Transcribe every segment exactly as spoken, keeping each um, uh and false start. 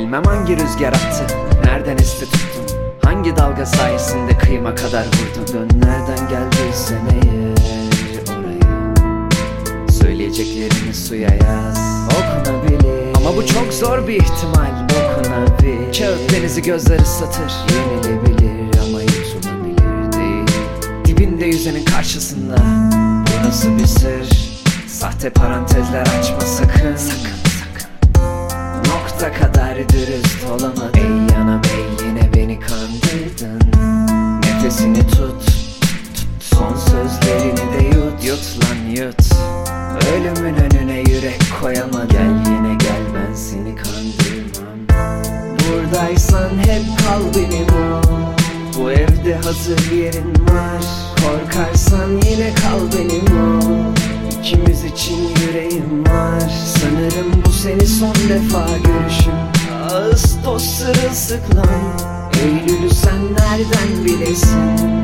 Bilmem hangi rüzgar attı, nereden esti tuttun, hangi dalga sayesinde kıyıma kadar vurdun. Dön nereden geldiysen eğer oraya, söyleyeceklerini suya yaz, okunabilir. Ama bu çok zor bir ihtimal, dokunabilir. Kağıt denizi gözler ıslatır, yenilebilir ama yutulabilir değil. Dibinde yüzenin karşısında, bu nasıl bir sır? Sahte parantezler açma sakın, sakın, sakın. Nokta kadar dürüst olamadın. Ey yanam ey, yine beni kandırdın. Nefesini tut, tut, tut. Son sözlerini de yut, yut lan yut. Ölümün önüne yürek koyama. Gel yine gel, ben seni kandırmam. Buradaysan hep kal benim ol. Bu evde hazır yerin var. Korkarsan yine kal benim ol. İkimiz için yüreğim var. Sanırım bu seni son defa görüşüm. Ağustos sırılsıklam, Eylül'ü sen nereden bilesin?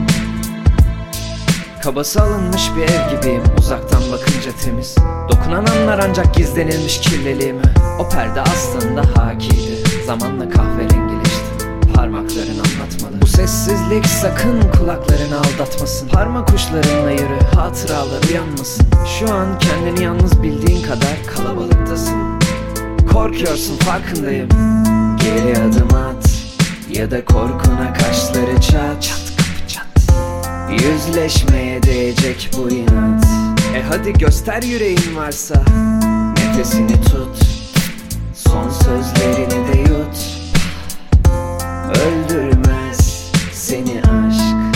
Kabası alınmış bir ev gibiyim, uzaktan bakınca temiz. Dokunan anlar ancak gizlenilmiş kirliliğimi. O perde aslında hakiydi, zamanla kahverengileşti. Parmakların anlatmalı. Bu sessizlik sakın kulaklarını aldatmasın. Parmak uçlarınla yürü, hatıralar uyanmasın. Şu an kendini yalnız bildiğin kadar kalabalıktasın. Korkuyorsun, farkındayım. Geri adım at, ya da korkuna kaşları çat. Çat kapı çat. Yüzleşmeye değecek bu inat. E hadi göster yüreğin varsa. Nefesini tut, son sözlerini de yut. Öldürmez seni aşk.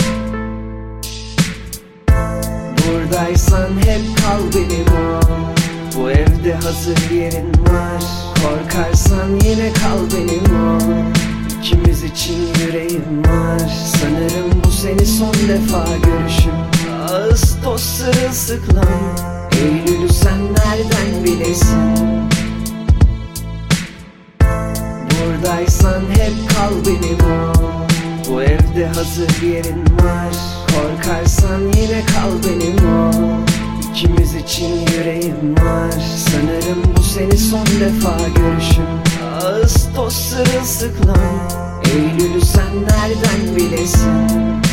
Buradaysan hep kal benim ol. Bu evde hazır yerin var. Korkarsan yine kal benim ol. İkimiz için yüreğim var. Sanırım bu seni son defa görüşüm. Ağustos sırılsıklam, Eylül'ü sen nereden bilesin? Buradaysan hep kal benim ol. Bu evde hazır yerin var. Korkarsan yine kal benim ol. İkimiz için yüreğim var. Sanırım bu seni son defa görüşüm. Ağustos sırılsıklam, Eylül'ü sen nereden bilesin?